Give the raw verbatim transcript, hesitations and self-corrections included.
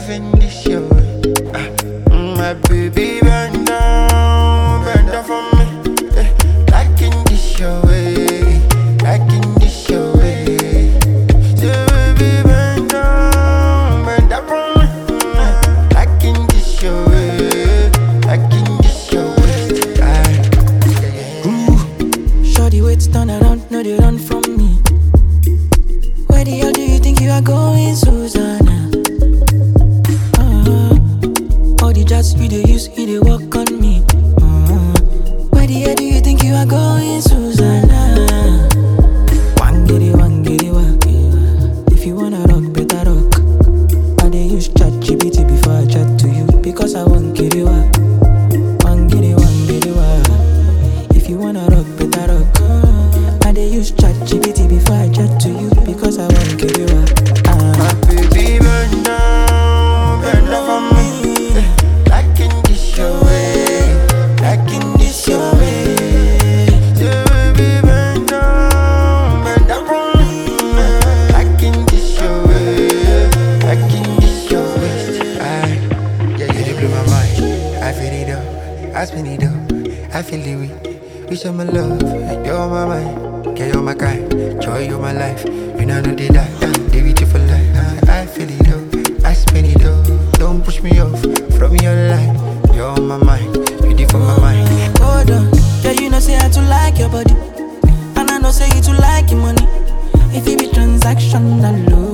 loving this your way. Ah, mm, my baby bend down, bend down for me. Eh, liking this your way, liking this your way. So baby bend down, bend down for me. Mm, liking this your way, liking this your way. Ah, yeah, yeah. Ooh, shorty waits turn around, no they run from me. Where the hell do you think you are going, Susanna? Uh, all the jazz you they use, you they work on me. Uh, where the hell do you think you are going, Susanna? One giddy, one giddy, one. If you wanna rock, better rock. I they use chat G P T before I chat to you, because I want giddy, one. One giddy, one giddy, one. If you wanna rock, better rock. I they use chat G P T before I chat to you, because I want give you a ah. My baby bend down, bend down for me. Liking this your way, liking this your way. Yeah, baby bend down, bend down for me. Liking this your way, liking this your way. I, yeah, you blow my mind. I feel it up, I spin it up, I feel it with. You show my love, you're my mind, yeah, you're my kind, joy, you're my life. You know, no, did I, they with you for life. I, I feel it up, I spin it up. Don't push me off from your life. You're on my mind, you did for my mind. Hold on, yeah, you know, say I too like your body. And I know, say you too like your money. If it be transactional,